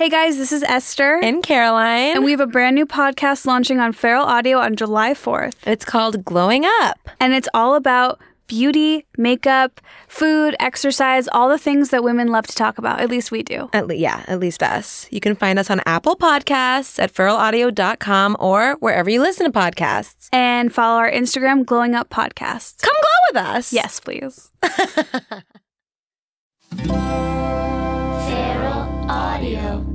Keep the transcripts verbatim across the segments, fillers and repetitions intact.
Hey guys, this is Esther. And Caroline. And we have a brand new podcast launching on Feral Audio on July fourth. It's called Glowing Up. And it's all about beauty, makeup, food, exercise, all the things that women love to talk about. At least we do. At le- yeah, at least us. You can find us on Apple Podcasts, at feral audio dot com, or wherever you listen to podcasts. And follow our Instagram, Glowing Up Podcasts. Come glow with us. Yes, please. Feral Audio.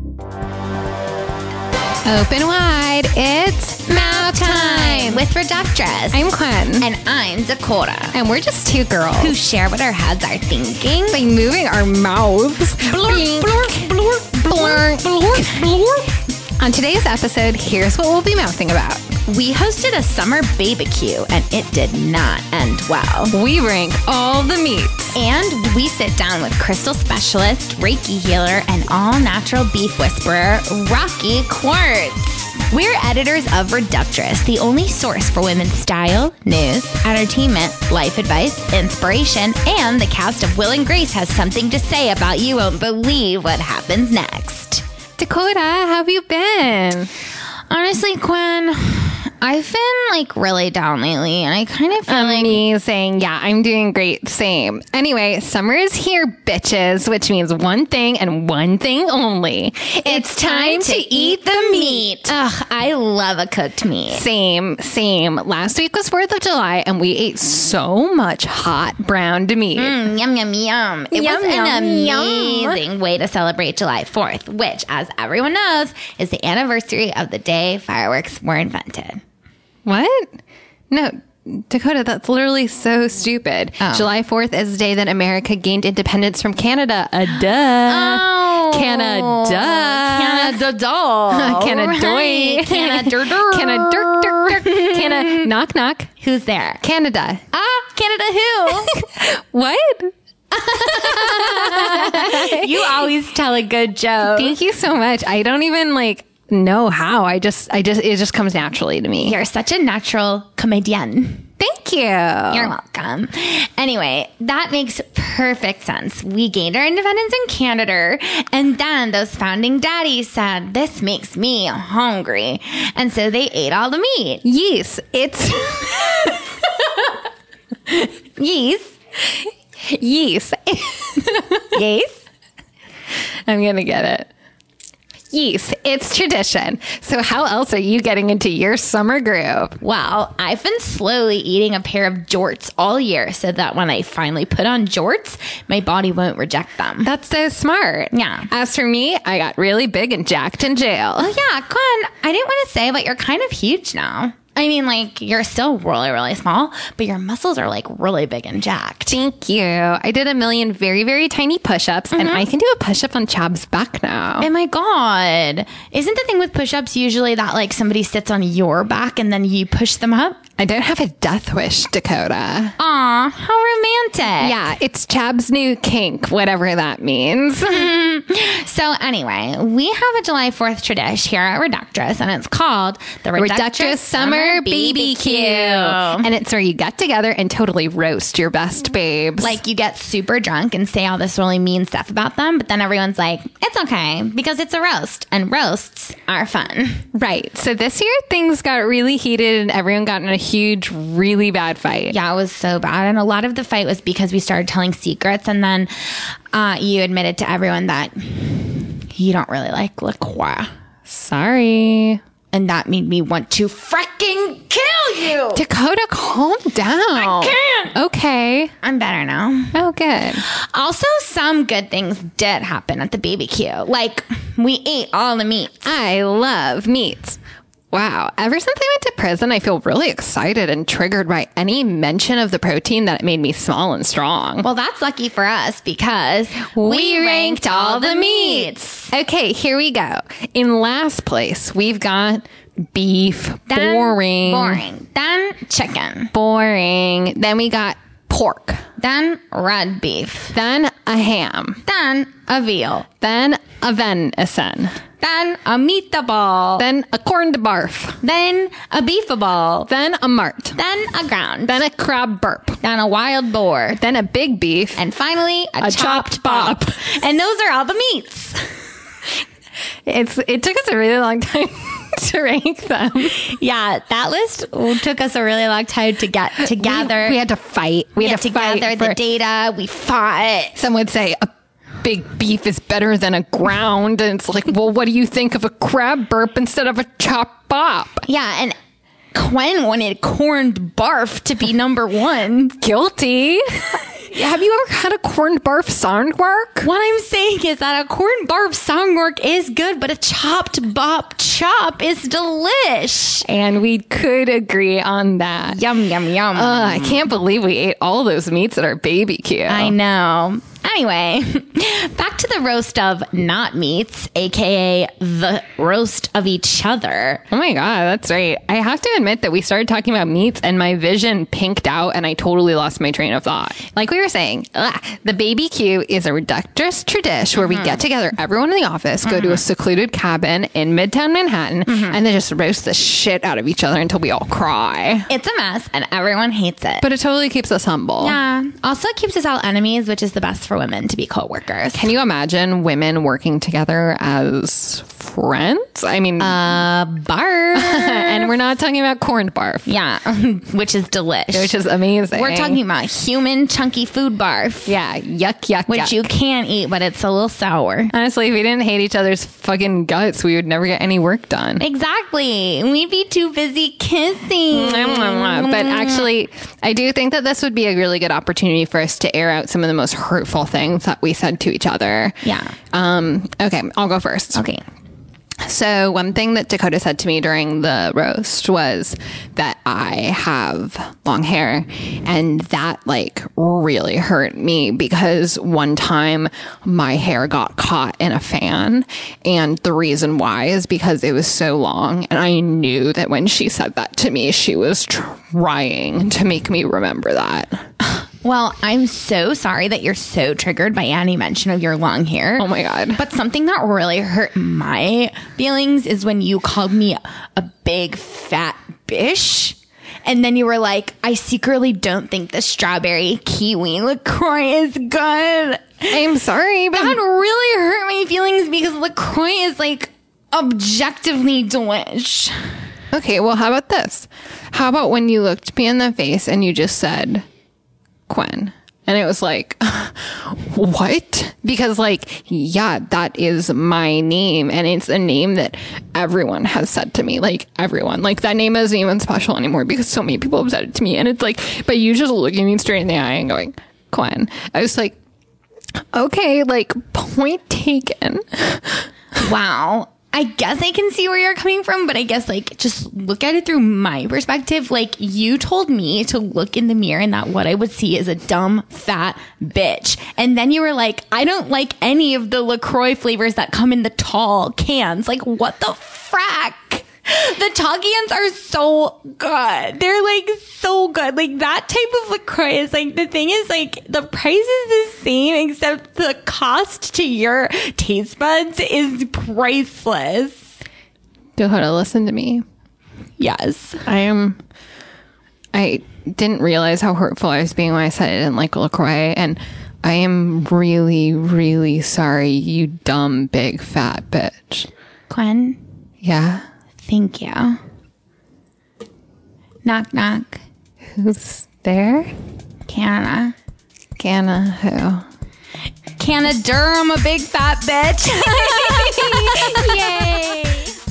Open wide, it's mouth time with Reductress. I'm Quinn. And I'm Dakota. And we're just two girls Who share what our heads are thinking by moving our mouths. Blurk, blurk, blurk, blurk, blurk, blurk. On today's episode, here's what we'll be mouthing about. We hosted a summer barbecue and it did not end well. We rank all the meats. And we sit down with crystal specialist, Reiki healer, and all-natural beef whisperer, Rocky Quartz. We're editors of Reductress, the only source for women's style, news, entertainment, life advice, inspiration, and the cast of Will and Grace has something to say about you won't believe what happens next. Dakota, how have you been? Honestly, Quinn, I've been like really down lately, and I kind of feel like Amazing. Yeah, I'm doing great. Same. Anyway, summer is here, bitches, which means one thing and one thing only. it's time to eat the meat. Ugh, I love a cooked meat. Same, same. Last week was fourth of July, and we ate so much hot browned meat. Mm, yum, yum, yum. It Yum, was an yum, amazing yum. way to celebrate July fourth, which, as everyone knows, is the anniversary of the day fireworks were invented. What? No, Dakota, that's literally so stupid. Oh. July fourth is the day that America gained independence from Canada. A duh. Oh. Canada. Canada. Canada. Canada. Canada. Dirk, dirk, dirk. Canada. Knock, knock. Who's there? Canada. Ah, Canada who? What? You always tell a good joke. Thank you so much. I don't even like know how. I just, I just, it just comes naturally to me. You're such a natural comedian. Thank you. You're welcome. Anyway, that makes perfect sense. We gained our independence in Canada, and then those founding daddies said, this makes me hungry. And so they ate all the meat. Yes, it's Yes. yes. Yes. I'm gonna get it. Yes, it's tradition. So how else are you getting into your summer groove? Well, I've been slowly eating a pair of jorts all year so that when I finally put on jorts, my body won't reject them. That's so smart. Yeah. As for me, I got really big and jacked in jail. Oh, yeah, Quinn, I didn't want to say, but you're kind of huge now. I mean, like, you're still really, really small, but your muscles are, like, really big and jacked. Thank you. I did a million very, very tiny push-ups, mm-hmm. and I can do a push-up on Chab's back now. Oh, my God. Isn't the thing with push-ups usually that, like, somebody sits on your back and then you push them up? I don't have a death wish, Dakota. Aw, how romantic. Yeah, it's Chab's new kink, whatever that means. So anyway, we have a July fourth tradition here at Reductress, and it's called the Reductress, Reductress Summer B B Q. And it's where you get together and totally roast your best babes. Like, you get super drunk and say all this really mean stuff about them, but then everyone's like, it's okay, because it's a roast, and roasts are fun. Right. So this year, things got really heated, and everyone got in a huge, really bad fight. Yeah, it was so bad. And a lot of the fight was because we started telling secrets, and then uh, you admitted to everyone that you don't really like La Croix. Sorry. And that made me want to fricking kill you. Dakota, calm down. I can't. Okay. I'm better now. Oh, good. Also, some good things did happen at the B B Q. Like, we ate all the meat. I love meats. Wow. Ever since I went to prison, I feel really excited and triggered by any mention of the protein that made me small and strong. Well, that's lucky for us because we ranked all the meats. Okay, here we go. In last place, we've got beef. Then, boring. Boring. Then chicken. Boring. Then we got pork. Then red beef. Then a ham. Then a veal. Then a venison. Then a meatball. Then a corned barf. Then a beefaball. Then a mart. Then a ground. Then a crab burp. Then a wild boar. Then a big beef. And finally, a, A chopped, chopped bop. bop. And those are all the meats. It's it took us a really long time to rank them. Yeah, that list took us a really long time to get together. We, we had to fight. We, We had had to to fight gather for- the data. We fought. Some would say a big beef is better than a ground. And it's like, well, what do you think of a crab burp instead of a chop bop? Yeah, and Gwen wanted corned barf to be number one. Guilty. Have you ever had a corned barf soundwork? What I'm saying is that a corned barf songwork is good, but a chopped bop chop is delish. And we could agree on that. Yum, yum, yum. Uh, I can't believe we ate all those meats at our B B Q. I know. Anyway, back to the roast of not meats, aka the roast of each other. Oh my God, that's right. I have to admit that we started talking about meats and my vision pinked out and I totally lost my train of thought. Like we were saying, ugh, the B B Q is a reductress tradition where mm-hmm. we get together, everyone in the office, mm-hmm. go to a secluded cabin in Midtown Manhattan, mm-hmm. and then just roast the shit out of each other until we all cry. It's a mess and everyone hates it. But it totally keeps us humble. Yeah. Also keeps us all enemies, which is the best for women to be co-workers. Can you imagine women working together as friends? I mean, uh, barf. And we're not talking about corned barf. Yeah, which is delish. Which is amazing. We're talking about human chunky food barf. Yeah, yuck, yuck, Which yuck. you can eat, but it's a little sour. Honestly, if we didn't hate each other's fucking guts, we would never get any work done. Exactly. We'd be too busy kissing. But actually, I do think that this would be a really good opportunity for us to air out some of the most hurtful things that we said to each other. Yeah. Um. Okay, I'll go first. Okay. So one thing that Dakota said to me during the roast was that I have long hair, and that like really hurt me because one time my hair got caught in a fan, and the reason why is because it was so long, and I knew that when she said that to me, she was trying to make me remember that. Well, I'm so sorry that you're so triggered by any mention of your long hair. Oh my God. But something that really hurt my feelings is when you called me a big fat bish. And then you were like, I secretly don't think the strawberry kiwi LaCroix is good. I'm sorry, but that really hurt my feelings because LaCroix is like objectively delish. Okay, well, how about this? How about when you looked me in the face and you just said Gwen? And it was like, what? Because like, yeah, that is my name. And it's a name that everyone has said to me. Like everyone, like that name isn't even special anymore because so many people have said it to me. And it's like, but you just looking me straight in the eye and going, Gwen. I was like, okay, like point taken. Wow. I guess I can see where you're coming from, but I guess like just look at it through my perspective. Like you told me to look in the mirror and that what I would see is a dumb fat bitch. And then you were like, I don't like any of the LaCroix flavors that come in the tall cans. Like what the frack? The tall cans are so good. They're like so good. Like that type of LaCroix is like, the thing is like the price is the same except the cost to your taste buds is priceless. Dakota, listen to me. Yes. I am, I didn't realize how hurtful I was being when I said I didn't like LaCroix. And I am really, really sorry, you dumb, big, fat bitch. Gwen? Yeah? Thank you. Knock, knock. Who's there? Canna. Canna who? Canna Durham, a big fat bitch. Yay!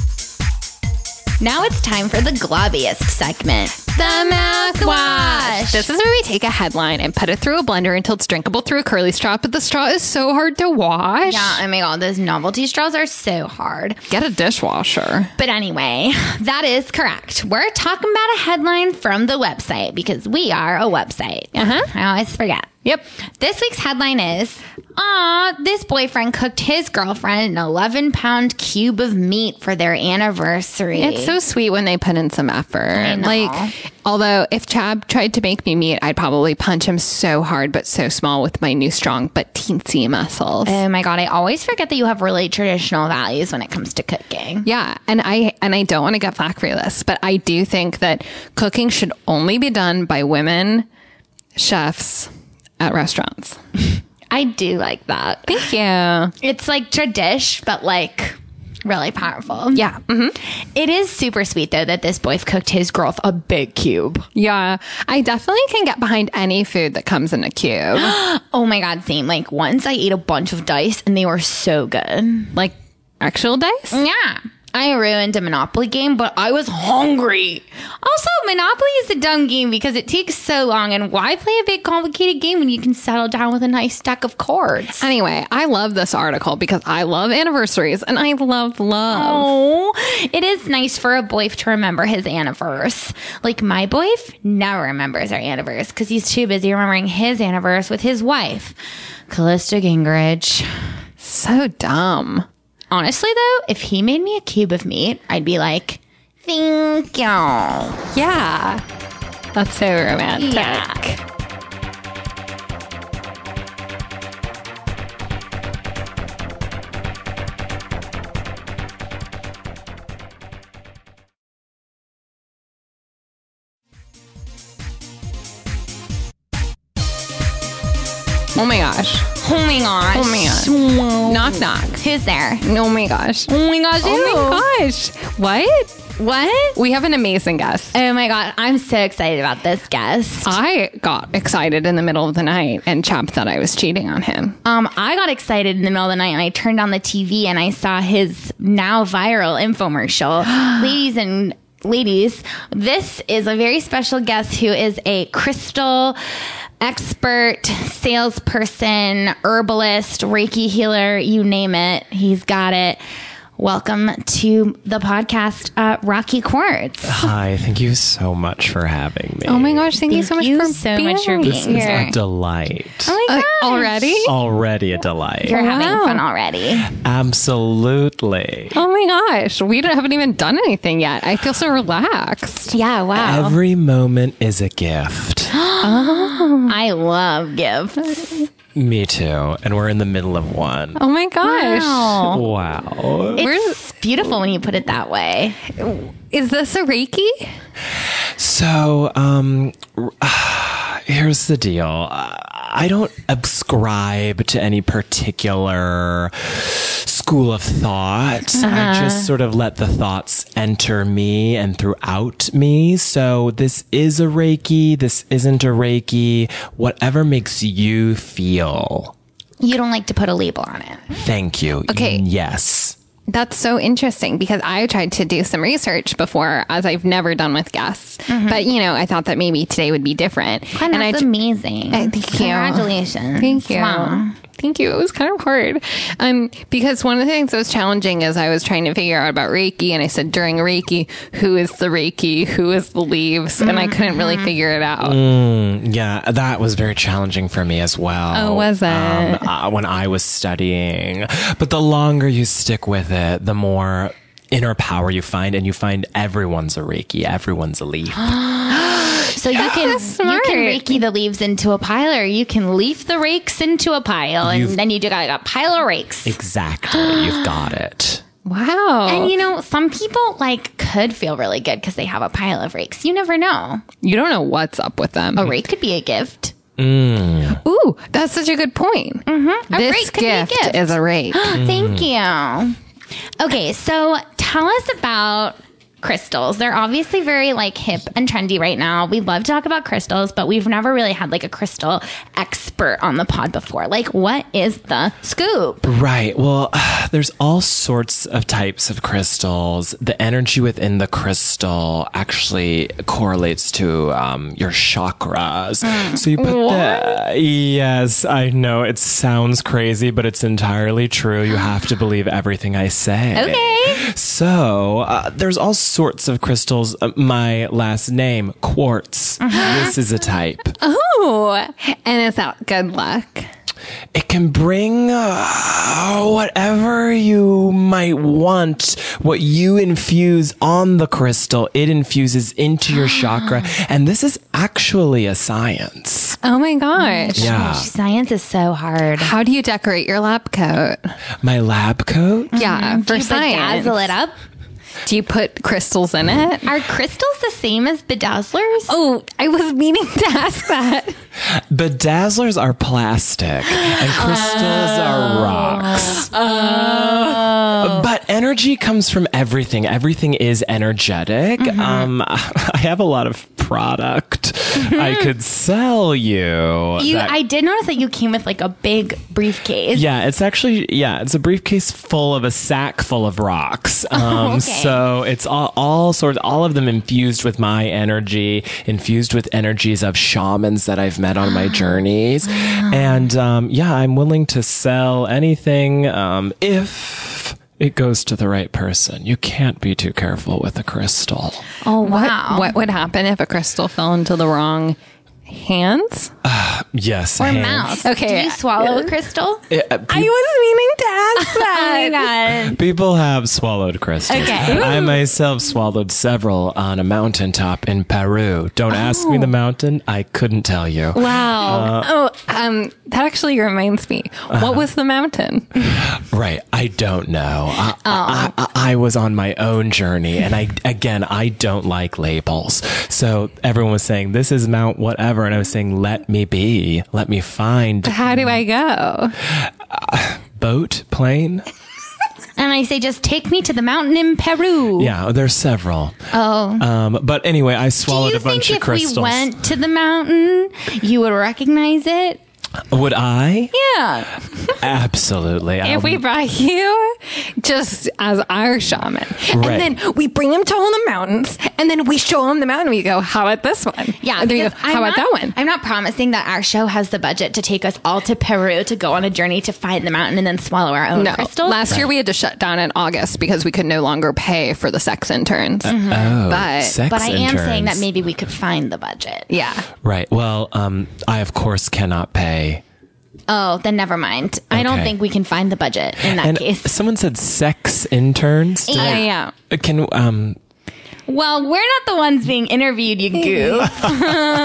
Now it's time for the globbiest segment. The mouthwash. This is where we take a headline and put it through a blender until it's drinkable through a curly straw, but the straw is so hard to wash. Yeah, oh my God, those novelty straws are so hard. Get a dishwasher. But anyway, that is correct. We're talking about a headline from the website because we are a website. Uh-huh. I always forget. Yep. This week's headline is, aw, this boyfriend cooked his girlfriend an eleven pound cube of meat for their anniversary. It's so sweet when they put in some effort. I know. Like, although if Chab tried to make me meat, I'd probably punch him so hard but so small with my new strong but teensy muscles. Oh my God, I always forget that you have really traditional values when it comes to cooking. Yeah, and I and I don't want to get flack for this, but I do think that cooking should only be done by women chefs at restaurants. I do like that. Thank you. It's like tradish, but like Really powerful. Yeah. hmm It is super sweet, though, that this boy cooked his girls a big cube. Yeah. I definitely can get behind any food that comes in a cube. Oh my God, same. Like, once I ate a bunch of dice and they were so good. Like actual dice? Yeah. I ruined a Monopoly game, but I was hungry. Also, Monopoly is a dumb game because it takes so long. And why play a big, complicated game when you can settle down with a nice deck of cards? Anyway, I love this article because I love anniversaries and I love love. Oh, it is nice for a boy to remember his anniversary. Like, my boy never remembers our anniversary because he's too busy remembering his anniversary with his wife, Callista Gingrich. So dumb. Honestly, though, if he made me a cube of meat, I'd be like, thank you. Yeah. That's so romantic. Yeah. Oh my gosh. Oh my gosh. Oh my gosh. Knock knock. Who's there? Oh my gosh. Oh my gosh. Oh my gosh. What? What? We have an amazing guest. Oh my God. I'm so excited about this guest. I got excited in the middle of the night and Chap thought I was cheating on him. Um, I got excited in the middle of the night and I turned on the T V and I saw his now viral infomercial. Ladies and ladies, this is a very special guest who is a crystal expert, salesperson, herbalist, Reiki healer, you name it. He's got it. Welcome to the podcast, uh, Rocky Quartz. Hi, thank you so much for having me. Oh my gosh, thank, you so much you for so being much for This being is here. a delight. Oh my Uh, gosh. already? Already a delight. You're Wow. having fun already. Absolutely. Oh my gosh, we don't, haven't even done anything yet. I feel so relaxed. Yeah, wow. Every moment is a gift. I love gifts. Me too. And we're in the middle of one. Oh my gosh. Wow. Wow. It's beautiful when you put it that way. Is this a Reiki? So, um, here's the deal. I don't ascribe to any particular school of thought. I just sort of let the thoughts enter me and throughout me. So this is a Reiki. This isn't a Reiki. Whatever makes you feel. You don't like to put a label on it. Thank you. Okay. Yes. That's so interesting because I tried to do some research before, as I've never done with guests. But, you know, I thought that maybe today would be different. And I that's tr- amazing. I- thank you. Congratulations. Thank you. Wow. Thank you. It was kind of hard. Um, because one of the things that was challenging is I was trying to figure out about Reiki, and I said during Reiki, who is the Reiki? Who is the leaves? And I couldn't really figure it out. Mm, yeah, that was very challenging for me as well. Oh, was it? Um, uh, when I was studying. But the longer you stick with it, the more inner power you find, and you find everyone's a Reiki, everyone's a leaf. So you can you smart. can Reiki the leaves into a pile, or you can leaf the rakes into a pile, and You've- then you do got like a pile of rakes. Exactly, you've got it. Wow. And you know, some people like could feel really good because they have a pile of rakes. You never know. you don't know what's up with them. A rake could be a gift. Ooh, that's such a good point. Mm-hmm. A This rake could be a gift gift. is a rake. Thank you. Okay, so tell us about crystals. They're obviously very like hip and trendy right now. We love to talk about crystals, but we've never really had like a crystal expert on the pod before. Like, what is the scoop? Right. Well, there's all sorts of types of crystals. The energy within the crystal actually correlates to um, your chakras. So you put the. Yes, I know it sounds crazy, but it's entirely true. You have to believe everything I say. Okay. So uh, there's all sorts of crystals. Uh, my last name, quartz. This is a type. Oh, and is that good luck? It can bring uh, whatever you might want, what you infuse on the crystal, it infuses into your chakra. And this is actually a science. Oh my gosh. Yeah. Science is so hard. How do you decorate your lab coat? My lab coat? Yeah, for Do you science. bedazzle it up? Do you put crystals in it? Are crystals the same as bedazzlers? Oh, I was meaning to ask that. Bedazzlers are plastic and crystals are rocks. But energy energy comes from everything. Everything is energetic. Mm-hmm. Um, I have a lot of product I could sell you. You, that- I did notice that you came with like a big briefcase. Yeah, it's actually, yeah, it's a briefcase full of a sack full of rocks. Um, okay. So it's all, all sorts, all of them infused with my energy, infused with energies of shamans that I've met on my journeys. And um, yeah, I'm willing to sell anything um, if it goes to the right person. You can't be too careful with a crystal. Oh, What, wow. what would happen if a crystal fell into the wrong hands? Yes. Or hands. mouth. Okay. Do you swallow a crystal? Uh, pe- was meaning to ask Oh my god. People have swallowed crystals. Okay. I myself swallowed several on a mountaintop in Peru. Don't ask me the mountain. I couldn't tell you. Wow. oh, um, that actually reminds me. What was the mountain? Right. I don't know. I, I, I, I was on my own journey. And I, again, I don't like labels. So everyone was saying, this is Mount whatever. And I was saying, let me be. Let me find. How do I go? Boat, plane. And I say, just take me to the mountain in Peru. Yeah, there's several. Oh. Um, but anyway, I Do swallowed you a bunch think of if crystals. we went to the mountain, you would recognize it? Would I? Yeah. Absolutely. If we Um, brought you just as our shaman, Right. and then we bring him to all the mountains, and then we show him the mountain, we go, how about this one? Yeah. And then we go, because how I'm about not- that one? I'm not promising that our show has the budget to take us all to Peru to go on a journey to find the mountain and then swallow our own No. crystals. Last year we had to shut down in August because we could no longer pay for the sex interns. Oh, But- sex but I am interns. saying that maybe we could find the budget. Yeah. Right. Well, um, I of course cannot pay. Oh, then never mind. I don't Okay. think we can find the budget in that And case. someone said sex interns. Did Yeah. I- yeah. Uh, Can um? Well, we're not the ones being interviewed, you goof. but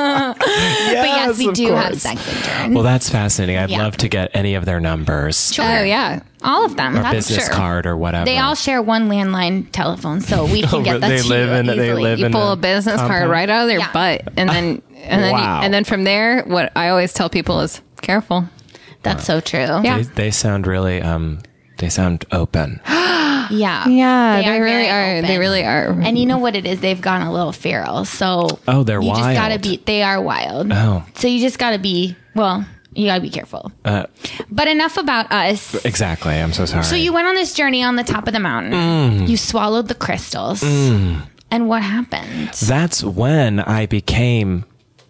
yes, we of do have course. sex interns. Well, that's fascinating. I'd Yeah. love to get any of their numbers Sure. Oh, yeah. All of them. or That's business sure. card or whatever. They all share one landline telephone, so we can Oh, get that they to live you in- they easily. live You in pull a a business card compound? right out of their Yeah. butt, and then and then Wow. you, and then from there, what I always tell people is careful. That's so true. Yeah. They, they sound really um. They sound open. Yeah. Yeah, they, They are really very are. They open. really are. And you know what it is? They've gone a little feral. So Oh, they're you just gotta wild. be. They are wild. Oh. So you just gotta be. Well, you gotta be careful. Uh, But enough about us. exactly. I'm so sorry. So you went on this journey on the top of the mountain. Mm. You swallowed the crystals. And what happened? That's when I became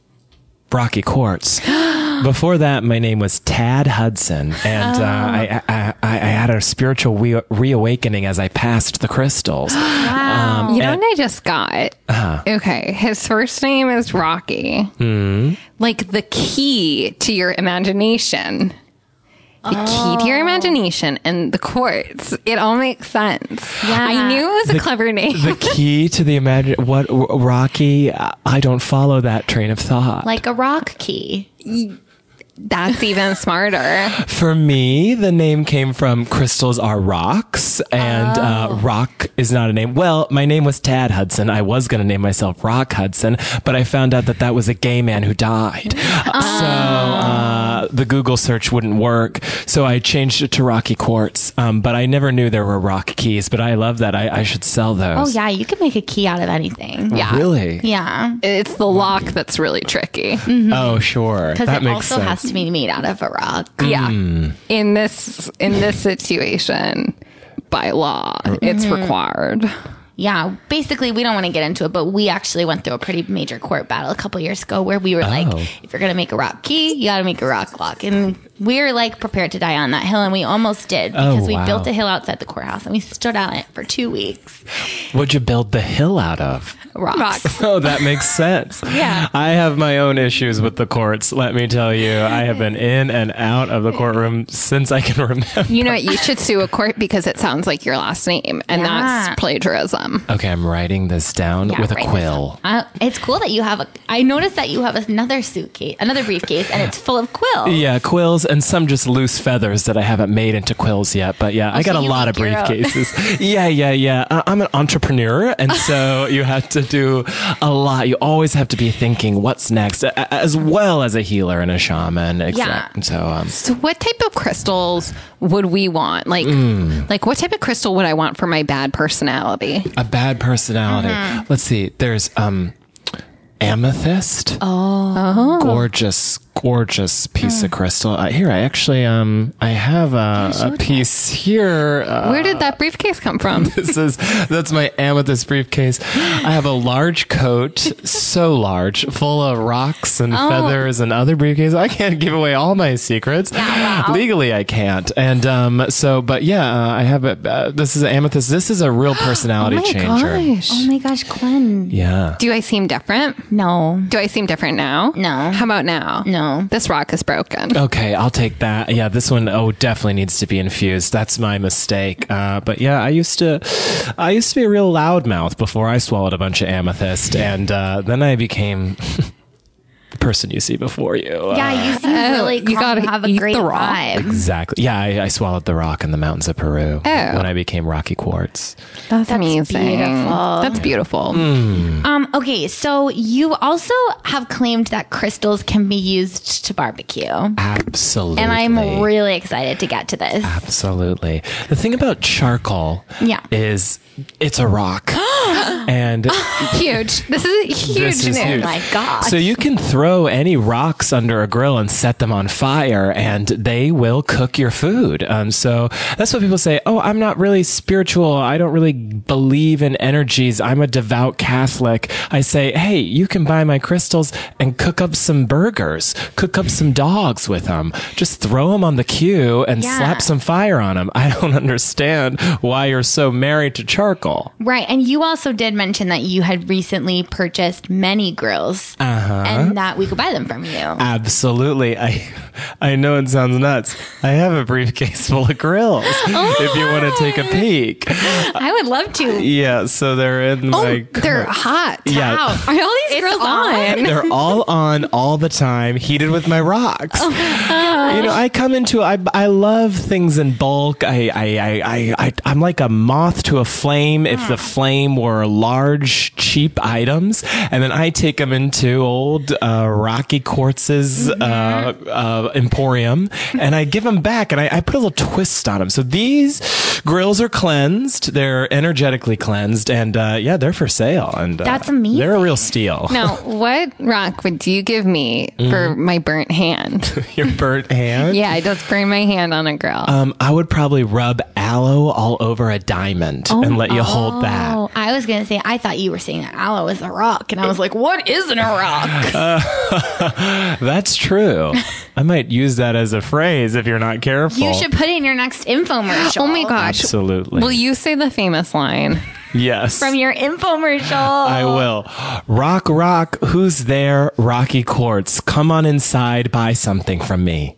Rocky Quartz. Before that, my name was Tad Hudson, and uh, I, I, I, I had a spiritual re- reawakening as I passed the crystals. Wow. You know and- what I just got? Uh-huh. Okay, his first name is Rocky. Hmm. Like the key to your imagination. The key to your imagination and the quartz. It all makes sense. Yeah. I knew it was a clever name. The key to the imagine what Rocky? I don't follow that train of thought. Like a rock key. That's even smarter. For me, the name came from crystals are rocks, and uh, rock is not a name. Well, my name was Tad Hudson. I was going to name myself Rock Hudson, but I found out that that was a gay man who died. So uh, the Google search wouldn't work. So I changed it to Rocky Quartz. Um, but I never knew there were rock keys. But I love that. I, I should sell those. Oh, yeah. You can make a key out of anything. Yeah. Really? Yeah. It's the lock that's really tricky. Oh, sure. Because That it makes also sense. has to be made out of a rock. Yeah. Mm. In this in this situation, by law, it's Mm-hmm. required. Yeah, basically, we don't want to get into it, but we actually went through a pretty major court battle a couple years ago where we were like, Oh. if you're going to make a rock key, you got to make a rock lock. And we were like prepared to die on that hill, and we almost did because Oh, we wow. built a hill outside the courthouse and we stood on it for two weeks. What'd you build the hill out of? Rocks. Oh, that makes sense. Yeah. I have my own issues with the courts. Let me tell you, I have been in and out of the courtroom since I can remember. You know what? You should sue a court because it sounds like your last name, and Yeah. that's plagiarism. Okay, I'm writing this down Yeah, with a write this quill. Uh, it's cool that you have a. I noticed that you have another suitcase, another briefcase, and it's full of quills. Yeah, quills. and some just loose feathers that I haven't made into quills yet. But yeah, I got so a you lot of make your own. briefcases. yeah, yeah, yeah. Uh, I'm an entrepreneur, and so you have to do a lot. You always have to be thinking what's next, a- as well as a healer and a shaman. Exactly. Yeah. So, um, So what type of crystals would we want? Like, Mm. like what type of crystal would I want for my bad personality? a bad personality. Mm-hmm. Let's see. There's um, amethyst. Oh. Gorgeous, gorgeous piece of crystal. Uh, here, I actually um, I have a, a piece here. Uh, Where did that briefcase come from? This is that's my amethyst briefcase. I have a large coat, so large, full of rocks and feathers and other briefcases. I can't give away all my secrets. Yeah, wow. Legally, I can't. And um, so, but yeah, uh, I have it. Uh, this is amethyst. This is a real personality oh my changer. gosh. Oh my gosh, Gwen. Yeah. Do I seem different? No. Do I seem different now? No. How about now? No. This rock is broken. Okay, I'll take that. Yeah, this one, oh, definitely needs to be infused. That's my mistake. Uh, but yeah, I used to, I used to be a real loudmouth before I swallowed a bunch of amethyst, and uh, then I became the person you see before you. Uh, Yeah, you seem Oh, really you calm gotta and have a eat great the rock. vibe. Exactly. Yeah, I, I swallowed the rock in the mountains of Peru Oh. when I became Rocky Quartz. That's, amazing. beautiful. That's beautiful. Mm. Um, okay, so you also have claimed that crystals can be used to barbecue. Absolutely. And I'm really excited to get to this. Absolutely. The thing about charcoal Yeah. is it's a rock. and Huge. This is huge This is news. huge. Oh my gosh. So you can throw any rocks under a grill and set them on fire, and they will cook your food. Um, so that's what people say. Oh, I'm not really spiritual. I don't really believe in energies. I'm a devout Catholic. I say, hey, you can buy my crystals and cook up some burgers, cook up some dogs with them. Just throw them on the queue and Yeah. slap some fire on them. I don't understand why you're so married to charcoal. Right. And you also did mention that you had recently purchased many grills Uh-huh. and that we could buy them from you. Absolutely. I I know it sounds nuts. I have a briefcase full of grills if you want to take a peek. I would love to. Yeah, so they're in my Oh, they're hot. Yeah. Wow. Are all these grills on? They're all on all the time, heated with my rocks. Oh You know, I come into I I love things in bulk. I I I I, I I'm like a moth to a flame. If the flame were large, cheap items, and then I take them into old uh, Rocky Quartz's uh, uh, emporium, and I give them back, and I, I put a little twist on them. So these grills are cleansed. They're energetically cleansed, and uh, yeah, they're for sale. And uh, That's amazing. They're a real steal. Now, what rock would you give me for my burnt hand? Your burnt hand. Yeah, I just burn my hand on a grill. Um, I would probably rub aloe all over a diamond and let you hold that. Oh, I was going to say, I thought you were saying that aloe is a rock. And I was like, what isn't a rock? That's true. I might use that as a phrase if you're not careful. You should put it in your next infomercial. oh my gosh. Absolutely. Will you say the famous line? Yes. From your infomercial. I will. Rock, rock, who's there? Rocky Quartz. Come on inside, buy something from me.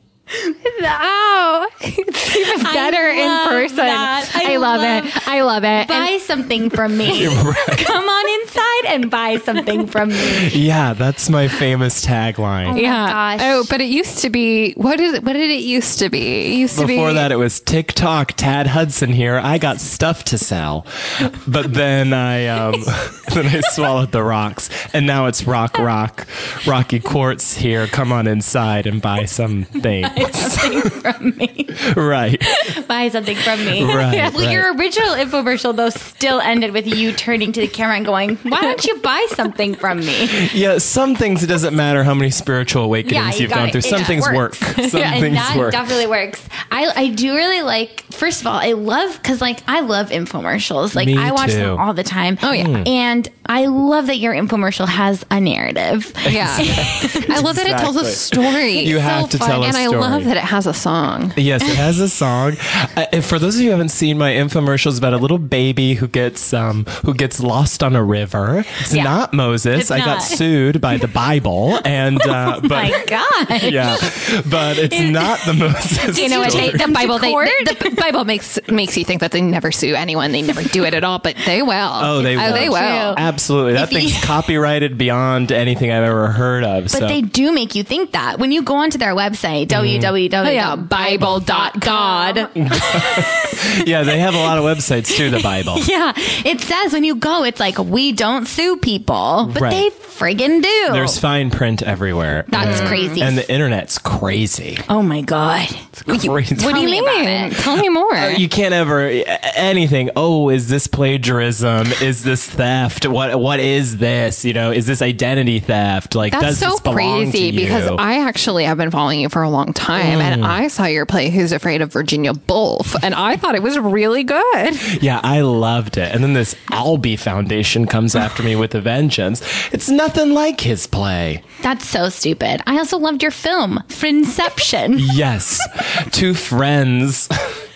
Ow. It's even better in love person. that. I I, love, love- it. I love it. Buy something from me. Come on inside and buy something from me. Yeah, that's my famous tagline. my yeah. gosh. Oh, but it used to be. What did what did it used to be? It used to be. Before that, it was TikTok, Tad Hudson here. I got stuff to sell, but then I um, then I swallowed the rocks, and now it's rock, rock, Rocky Quartz here. Come on inside and buy some things. Something from me. Right, Buy something from me. Right, Well, right. your original infomercial, though, still ended with you turning to the camera and going, why don't you buy something from me? yeah. Some things it doesn't matter how many spiritual awakenings you you've got gone it. through. It Some things works. work. Some and things that work. definitely works. I, I do really like, first of all, I love, because like I love infomercials. Like Me I watch too. them all the time. Oh, yeah. Mm. And I love that your infomercial has a narrative. Yeah. I love that it tells a Exactly. story. You have to tell a and I story. love that it has a song. song. Yes, it has a song. Uh, and for those of you who haven't seen my infomercials about a little baby who gets um who gets lost on a river. It's Yeah. not Moses. It's I got not. sued by the Bible, and uh, but My God. yeah, but it's not the Moses. You know what? They, story. the Bible, they, court? the, the Bible makes makes you think that they never sue anyone. They never do it at all, but they will. Oh, they will. they will. Absolutely, that If you- thing's copyrighted beyond anything I've ever heard of. But so. they do make you think that when you go onto their website, w w w Oh, yeah, Bible dot God. yeah, they have a lot of websites too. The Bible. Yeah, it says when you go, it's like we don't sue people, but Right. they friggin' do. There's fine print everywhere. That's crazy. And the internet's crazy. oh my God. It's crazy. What do Tell you me about mean? it. Tell me more. You can't ever anything. Oh, is this plagiarism? Is this theft? What what is this? You know, is this identity theft? Like, That's does so this belong crazy to you? because I actually have been following you for a long time, and I saw your play "Who's Afraid of Virginia Woolf," and I thought it was really good. yeah, I loved it. And then this Albee Foundation comes after me with a vengeance. It's nothing like his play. That's so stupid. I also loved your film, Friendception. Yes, two friends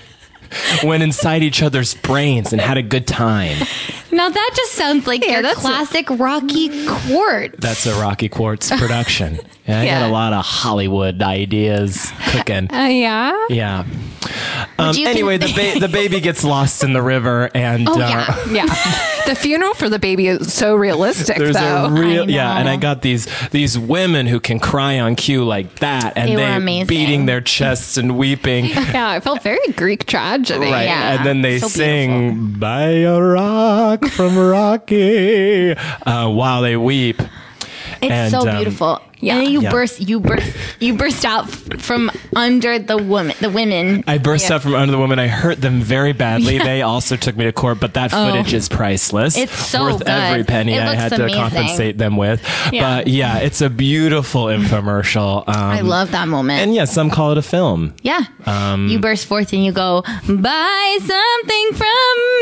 went inside each other's brains and had a good time. Now that just sounds like Yeah, your that's a- classic Rocky Quartz. That's a Rocky Quartz production. Yeah, I Yeah. got a lot of Hollywood ideas cooking. Uh, yeah. Yeah. Um, you anyway, con- the ba- the baby gets lost in the river, and Oh, uh, yeah. Yeah. The funeral for the baby is so realistic, there's though. a real I yeah. And know. I got these these women who can cry on cue like that, and They were they're amazing. beating their chests and weeping. yeah, I felt very Greek tragedy. Right, Yeah, and then they so sing "By a Rock" from Rocky uh, while they weep. It's And, so um, beautiful. yeah. And then you Yeah. burst, you burst, you burst out f- from under the woman, the women. I burst out from under the woman. I hurt them very badly. They also took me to court, but that footage is priceless. It's so worth good. every penny It I looks had to amazing. compensate them with. Yeah. But yeah, it's a beautiful infomercial. Um, I love that moment. And yeah, some call it a film. yeah, Um, you burst forth and you go, "Buy something from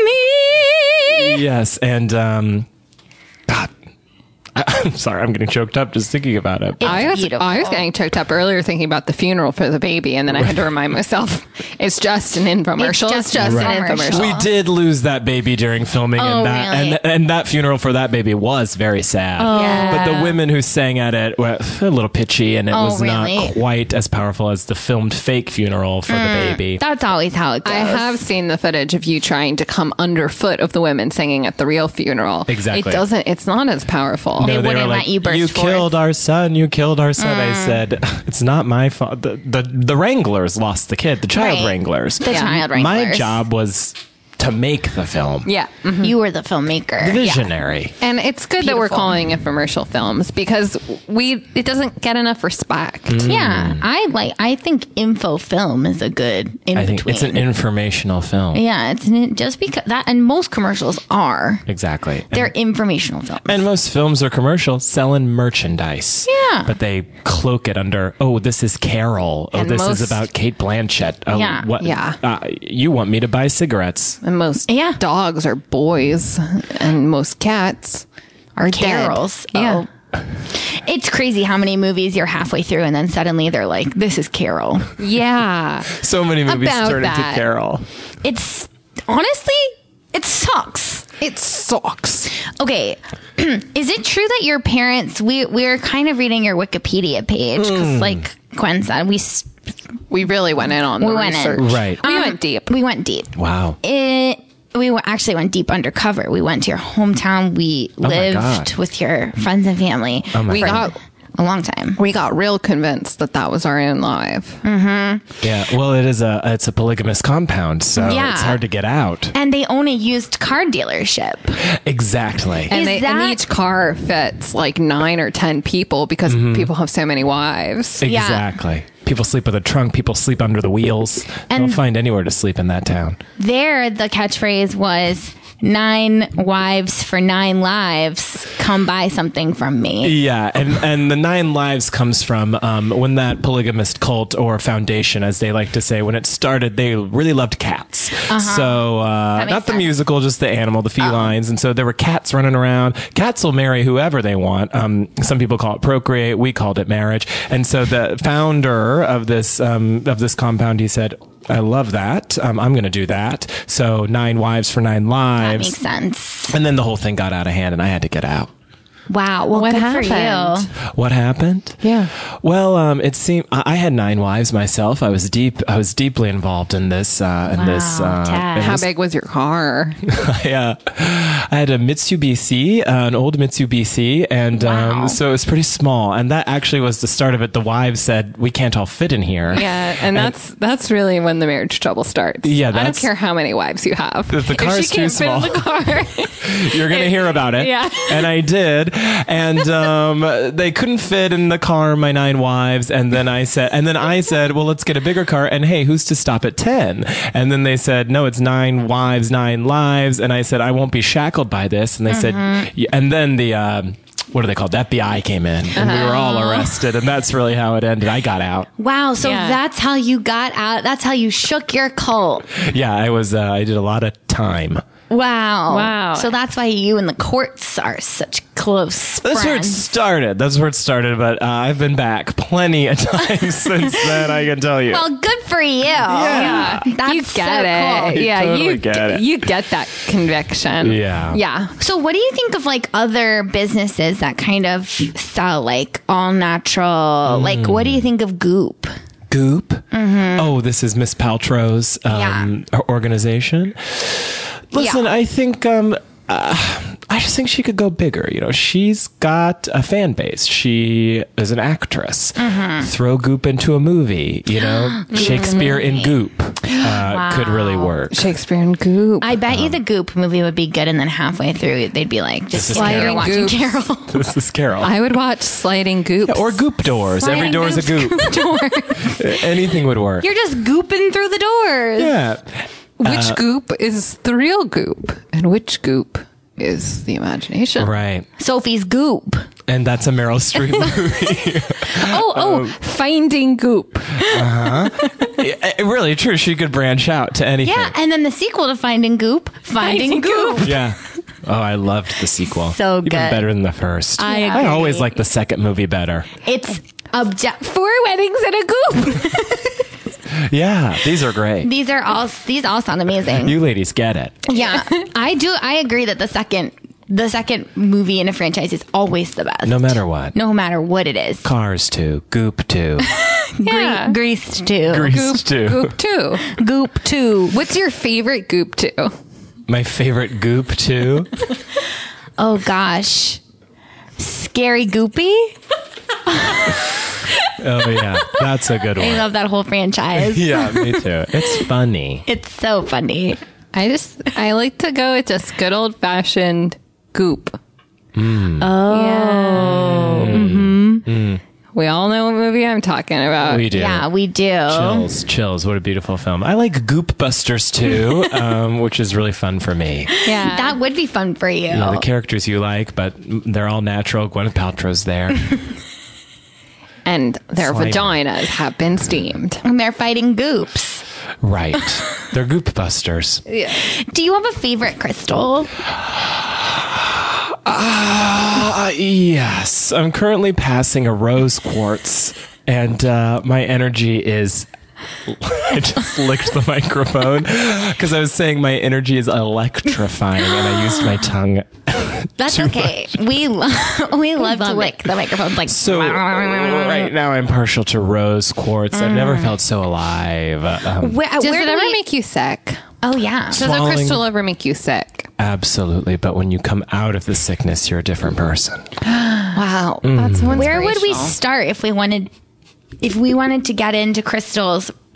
me." Yes, and um, God, I, I'm sorry, I'm getting choked up just thinking about it. It's I was beautiful. I was getting choked up earlier thinking about the funeral for the baby, and then I had to remind myself it's just an infomercial. It's It's just just, an an infomercial. infomercial. We did lose that baby during filming, Oh, and that really? and, and that funeral for that baby was very sad. Yeah. But the women who sang at it were a little pitchy, and it Oh, was really? not quite as powerful as the filmed fake funeral for the baby. That's always how it goes. I have seen the footage of you trying to come underfoot of the women singing at the real funeral. Exactly. It doesn't. It's not as powerful. They wouldn't let you burst You forth." killed our son. You killed our son. I said, it's not my fault. The, the the Wranglers lost the kid. The child Right. Wranglers. The child My Wranglers. job was to make the film. Yeah. Mhm. You were the filmmaker. Visionary. And it's good that we're Beautiful. calling infomercial films because we it doesn't get enough respect. Mm. Yeah, I like. I think info film is a good in I think between. it's an informational film. Yeah, it's an, just because that, and most commercials are. Exactly. And- They're informational films. And most films or commercials selling merchandise. Yeah. But they cloak it under, oh, this is Carol. Oh, And this most- is about Kate Blanchett. Oh, Yeah. what? Yeah. Uh, you want me to buy cigarettes? And most Yeah. dogs are boys, and most cats are Carols. Dead. Yeah. Oh. It's crazy how many movies you're halfway through and then suddenly they're like, "This is Carol." Yeah. So many movies About turn into that. Carol. It's honestly, it sucks. It sucks. Okay, is it true that your parents? We we're kind of reading your Wikipedia page because, like Gwen said, we s- We really went in on We the went in. research. Right. We um, went deep. We went deep. Wow. It. We w- actually went deep undercover. We went to your hometown. We my lived God. with your friends and family. Oh my We for got a long time. we got real convinced that that was our own live. Yeah. Well, it is a it's a polygamous compound, so Yeah. it's hard to get out. And they own a used car dealership. Exactly. And, Is they, that- and each car fits like nine or ten people because people have so many wives. Yeah. Exactly. People sleep with a trunk. People sleep under the wheels. And- They'll find anywhere to sleep in that town. There, the catchphrase was, nine wives for nine lives, come buy something from me. Yeah, and, and the nine lives comes from um, when that polygamist cult or foundation, as they like to say, when it started, they really loved cats. Uh-huh. So uh, makes not the sense. musical, just the animal, the felines. Oh. And so there were cats running around. Cats will marry whoever they want. Um, some people call it procreate. We called it marriage. And so the founder of this um, of this compound, he said, I love that. Um, I'm going to do that. So nine wives for nine That lives. makes sense. And then the whole thing got out of hand and I had to get out. Wow. Well, What good happened? for you. What happened? Yeah. Well, um, it seemed I I had nine wives myself. I was deep. I was deeply involved in this. Uh, in Wow, this. Uh, Tad. in How this- big was your car? I, uh, I had a Mitsubishi, uh, an old Mitsubishi, and Wow. um, so it was pretty small. And that actually was the start of it. The wives said, "We can't all fit in here." Yeah, and that's that's really when the marriage trouble starts. Yeah, I don't that's- care how many wives you have. If the car she is too can't fit in small. the car, You're gonna hear about it. Yeah. And I did. And um, they couldn't fit in the car, my nine wives. And then I said, and then I said, well, let's get a bigger car. And hey, who's to stop at ten? And then they said, no, it's nine wives, nine lives. And I said, I won't be shackled by this. And they said, yeah. And then the. Um, what are they called? The F B I came in and we were all arrested. And that's really how it ended. I got out. Wow. So Yeah. that's how you got out. That's how you shook your cult. Yeah, I was, uh, I did a lot of time. Wow. Wow. So that's why you and the courts are such close That's where it friends. started. That's where it started. But uh, I've been back plenty of times since then, I can tell you. Well, good for you. Yeah. That's you get so it. cool. Yeah, totally you get it. You get that conviction. Yeah. Yeah. So what do you think of like other businesses that kind of sell like all natural? Like what do you think of Goop? Goop. Oh, this is Miss Paltrow's um, organization. Listen, Yeah. I think um, uh, I just think she could go bigger. You know, she's got a fan base. She is an actress. Throw Goop into a movie. You know, Shakespeare in Goop uh, could really work. Shakespeare and Goop. I bet you the Goop movie would be good, and then halfway through they'd be like, just This is sliding Carol. watching Goops. Carol. This is Carol. I would watch Sliding Goop. or Goop doors. Every Sliding door is a Goops, Goop. doors. Anything would work. You're just gooping through the doors. Yeah. Which Goop is the real Goop, and which Goop is the imagination? Right. Sophie's Goop. And that's a Meryl Streep movie. Oh, oh, Finding Goop. Eh, really, true. She could branch out to anything. Yeah, and then the sequel to Finding Goop, Finding, Finding Goop. Yeah. Oh, I loved the sequel. So Even good. better than the first. I I agree. always like the second movie better. It's object. Four weddings and a Goop. Yeah, these are great. These are all. These all sound amazing. You ladies get it. Yeah, I do. I agree that the second, the second movie in a franchise is always the best. No matter what. No matter what it is. Cars too. Goop too. Yeah. Gre- Grease too. Grease too. Goop two. Goop too. What's your favorite Goop two? My favorite Goop too. Oh gosh, Scary Goopy. Oh yeah, that's a good I one. love that whole franchise. Yeah, me too. It's funny. It's so funny. I just I like to go with just good old fashioned Goop. Mm. Oh. Yeah. Mm-hmm. We all know what movie I'm talking about. We do. Yeah, we do. Chills, chills. What a beautiful film. I like Goop Busters too, um, which is really fun for me. Yeah. That would be fun for you. Yeah, the characters you like, but they're all natural. Gwyneth Paltrow's there. and their Slimy. vaginas have been steamed. And they're fighting goops. Right. They're Goop Busters. Do you have a favorite crystal? Uh, yes. I'm currently passing a rose quartz, and uh, my energy is. I just licked the microphone because I was saying my energy is electrifying, and I used my tongue. That's too okay. We lo- we love to lick the microphones like So right now I'm partial to rose quartz. I've never felt so alive. Um, Where, Does where it do ever we- make you sick? Oh yeah. Does a Swallowing- crystal ever make you sick? absolutely, but when you come out of the sickness, you're a different person. Wow. Mm. That's so Where would we inspirational. start if we wanted if we wanted to get into crystals?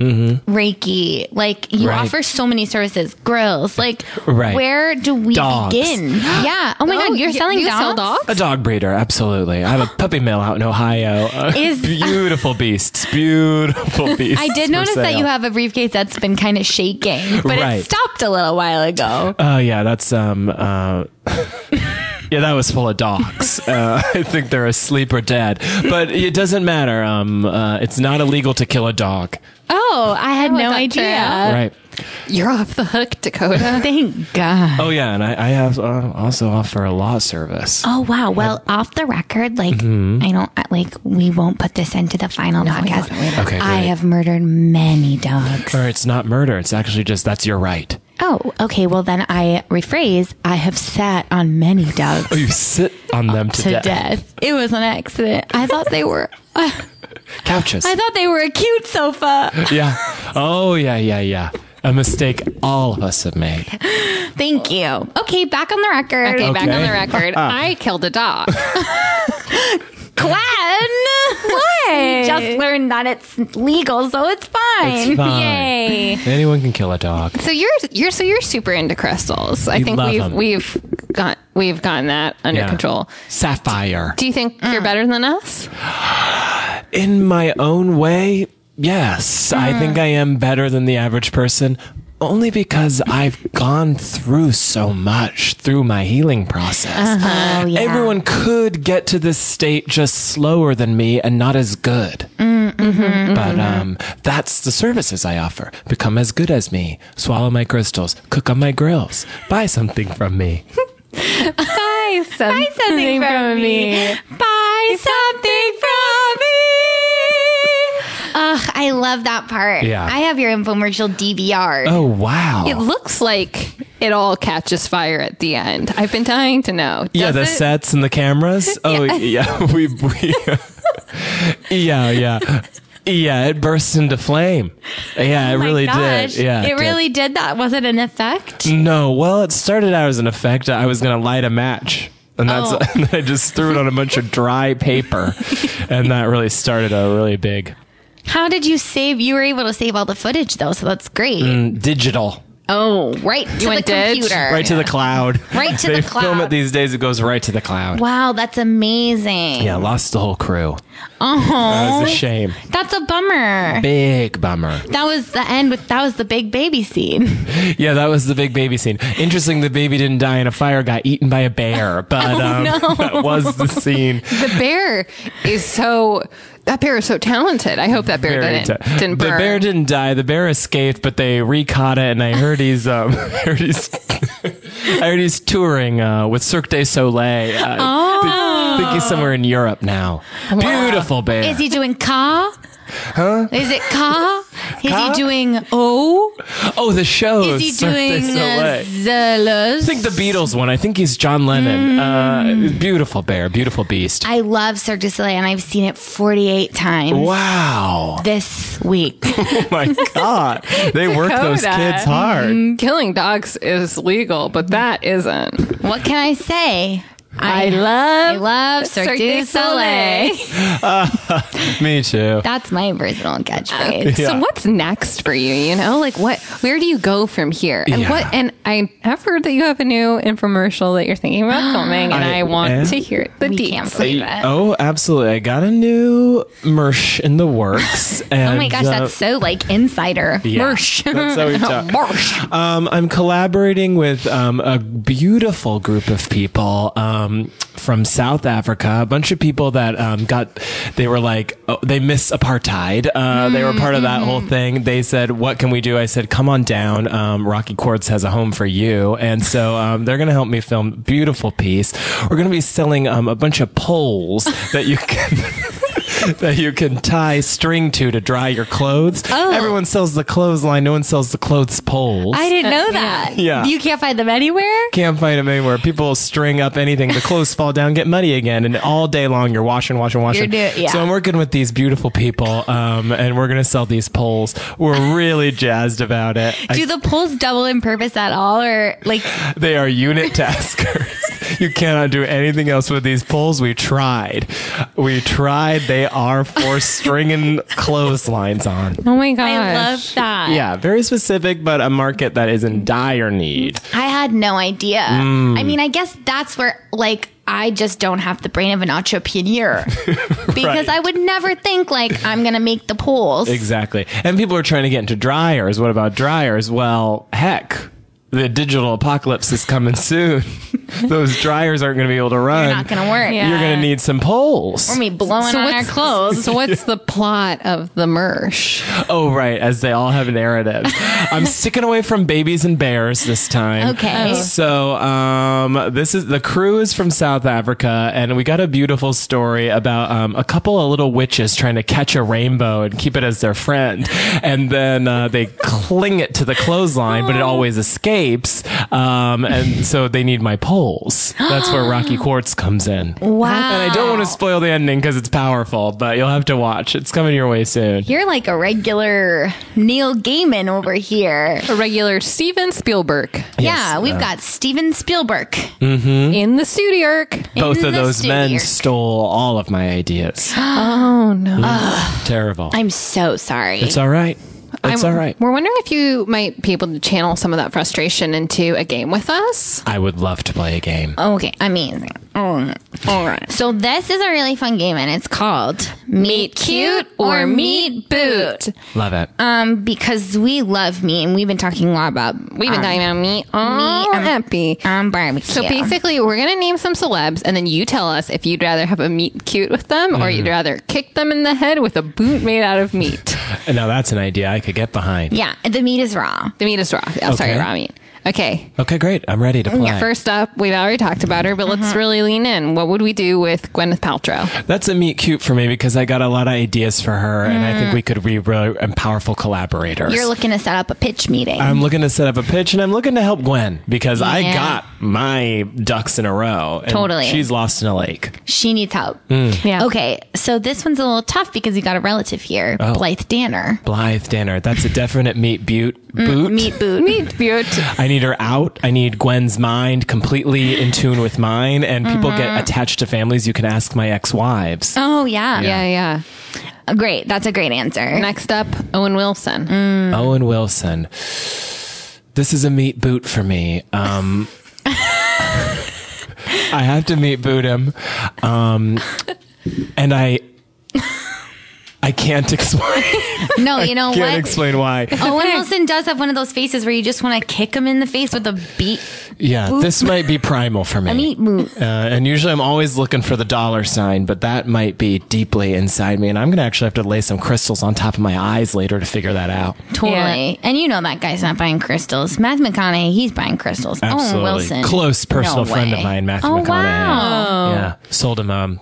Mm-hmm. Reiki. Like, you Right. offer so many services. Grills. Like, Right. where do we Dogs. begin? Yeah. Oh my God, you're you- selling you dogs? sell dogs? A dog breeder, absolutely. I have a puppy mill out in Ohio. Uh, Is- beautiful beasts, beautiful beasts. I did for notice that sale. you have a briefcase that's been kind of shaking, but Right. it stopped a little while ago. Oh yeah, that's um. Uh, yeah, that was full of dogs. Uh, I think they're asleep or dead, but it doesn't matter. Um, uh, it's not illegal to kill a dog. Oh, I had Oh, no that idea. true. Right. You're off the hook, Dakota. Thank God. Oh yeah, and I, I have uh, also offer a law service. Oh wow! Well, off the record, like I don't like we won't put this into the final podcast. Okay, I great. have murdered many dogs. Or it's not murder. It's actually just that's your right. Oh, okay. Well, then I rephrase. I have sat on many dogs Oh, you sit on them to, to death. death. It was an accident. I thought they were. I Couches. thought they were a cute sofa. Yeah. Oh yeah, yeah, yeah. A mistake all of us have made. Thank you. Okay, back on the record. Okay, back on Okay. the record. I killed a dog. Glenn, what? Just learned that it's legal, so it's fine. It's fine. Yay. Anyone can kill a dog. So you're you're so you're super into crystals. I You think love we've 'em. we've got we've gotten that under Yeah. control. Sapphire. Do you think you're better than us? In my own way, yes. I think I am better than the average person. Only because I've gone through so much through my healing process. Oh, yeah. Everyone could get to this state just slower than me and not as good. Mm-hmm, but um, that's the services I offer. Become as good as me. Swallow my crystals. Cook on my grills. Buy something from me. Buy something, Buy something from me. Buy something from me. Ugh, I love that part. Yeah. I have your infomercial D V R. Oh, wow. It looks like it all catches fire at the end. I've been dying to know. Yeah, Does the it? sets and the cameras. Oh, yeah. We, we yeah, yeah. Yeah, it burst into flame. Yeah, it Oh my really gosh. did. Yeah, it did. really did that. Was it an effect? No, well, it started out as an effect. I was going to light a match. And that's Oh. and then I just threw it on a bunch of dry paper. And that really started a really big How did you save? You were able to save all the footage though, so that's great. mm, digital. Oh, right to the went ditch? computer. Right to the cloud. Right to they the film cloud. it these days, it goes right to the cloud. Wow, that's amazing. Yeah, lost the whole crew. Oh, That was a shame. that's a bummer. Big bummer. That was the end with that was the big baby scene. Yeah, that was the big baby scene. Interesting, the baby didn't die in a fire, got eaten by a bear. But um, that was the scene. The bear is so. That bear is so talented. I hope that bear Very didn't ti- didn't the burn. bear didn't die. The bear escaped, but they recaught it, and I heard he's um, I heard he's I heard he's touring uh, with Cirque du Soleil. Uh, Oh. I think he's somewhere in Europe now. Beautiful bear. Is he doing ka? Huh? Is it ka? Is Ka? he doing o? Oh, the show. Is he Cirque du doing uh, Soleil. zealous? I think the Beatles one. I think he's John Lennon. Uh, beautiful bear, beautiful beast. I love Cirque du Soleil, and I've seen it forty-eight times Wow. this week. Oh my God. They work those Dakota. kids hard. Killing dogs is legal, but that isn't. What can I say? I I love love Cirque, Cirque du du Soleil. Me too. That's my personal catchphrase. Yeah. So what's next for you? You know, like what? Where do you go from here? And Yeah. what? And I have heard that you have a new infomercial that you're thinking about filming, and I, I want am? to hear the We deets. can't believe it. Oh, absolutely. I got a new merch in the works. And, Oh my gosh, uh, that's so like insider. yeah, Merch. That's how we talk. Um, I'm collaborating with um, a beautiful group of people um, from South Africa. A bunch of people that um, got, they were like, oh, they miss apartheid. Uh, they were part of that whole thing. They said, "What can we do?" I said, "Come on down. Um, Rocky Quartz has a home for you." And so um, they're going to help me film a beautiful piece. We're going to be selling um, a bunch of poles that you can. that you can tie string to to dry your clothes. Oh. Everyone sells the clothesline. No one sells the clothes poles. I didn't know that. Yeah. You can't find them anywhere? Can't find them anywhere. People string up anything. The clothes fall down, get muddy again, and all day long you're washing, washing, washing. You're do- yeah. So I'm working with these beautiful people, um, and we're gonna sell these poles. We're really jazzed about it. I- Do the poles double in purpose at all, or like? they are unit taskers. You cannot do anything else with these poles. We tried. We tried. They are for stringing clotheslines on. Oh my gosh. I love that. Yeah, very specific, but a market that is in dire need. I had no idea. Mm. I mean, I guess that's where, like, I just don't have the brain of an entrepreneur. Because Right. I would never think, like, I'm going to make the poles. Exactly. And people are trying to get into dryers. What about dryers? Well, heck, the digital apocalypse is coming soon. Those dryers aren't going to be able to run. Not going to work. Yeah. You're going to need some poles. Or me blowing So on our what's- clothes. So what's the plot of the merch? Oh, right. As they all have narratives. I'm sticking away from babies and bears this time. Okay. So, um, this is the crew is from South Africa, and we got a beautiful story about um, a couple of little witches trying to catch a rainbow and keep it as their friend, and then uh, they cling it to the clothesline, but it always escapes. Um, and so they need my poles. That's where Rocky Quartz comes in. Wow. And I don't want to spoil the ending because it's powerful, but you'll have to watch. It's coming your way soon. You're like a regular Neil Gaiman over here. A regular Steven Spielberg Yeah, we've got Steven Spielberg. in the studio. Both in of the those men studio. stole all of my ideas. Oh no. Terrible. I'm so sorry. It's all right. It's I'm- all right. We're wondering if you might be able to channel some of that frustration into a game with us. I would love to play a game. Okay, amazing. All right. So this is a really fun game, and it's called Meet Cute or Meet Boot. Love it. Um, because we love meat, and we've been talking a lot about We've been talking about meat all um, happy. um barbecue. So basically, we're going to name some celebs, and then you tell us if you'd rather have a meat cute with them or you'd rather kick them in the head with a boot made out of meat. And now that's an idea I could get behind. yeah, the meat is raw. The meat is raw. Oh, sorry, Okay. raw meat. Okay. Okay, great. I'm ready to play. First up, we've already talked about her, but let's really lean in. What would we do with Gwyneth Paltrow? That's a meet cute for me because I got a lot of ideas for her, and I think we could be really and powerful collaborators. You're looking to set up a pitch meeting. I'm looking to set up a pitch, and I'm looking to help Gwen because I Yeah. got my ducks in a row. And Totally. She's lost in a lake. she needs help. Yeah. Okay, so this one's a little tough because you got a relative here, Oh. Blythe Danner. Blythe Danner. That's a definite meet butte. Boot. Meat boot. Meat beaut. I need her out. I need Gwen's mind completely in tune with mine. And people get attached to families. You can ask my ex-wives. Oh yeah. Yeah, yeah. Uh, Great. That's a great answer. Next up, Owen Wilson. Owen Wilson. This is a meat boot for me. Um, I have to meat boot him. Um, and I I can't explain. No, you know can't what? explain why. Owen Wilson does have one of those faces where you just want to kick him in the face with a beat. Yeah, this might be primal for me. A meat boot. Uh, and usually I'm always looking for the dollar sign, but that might be deeply inside me. And I'm going to actually have to lay some crystals on top of my eyes later to figure that out. Totally. And you know that guy's not buying crystals. Matthew McConaughey, he's buying crystals. Absolutely. Owen Wilson. Close personal no friend of way. mine, Matthew oh, McConaughey. Wow. Yeah. Sold him, um,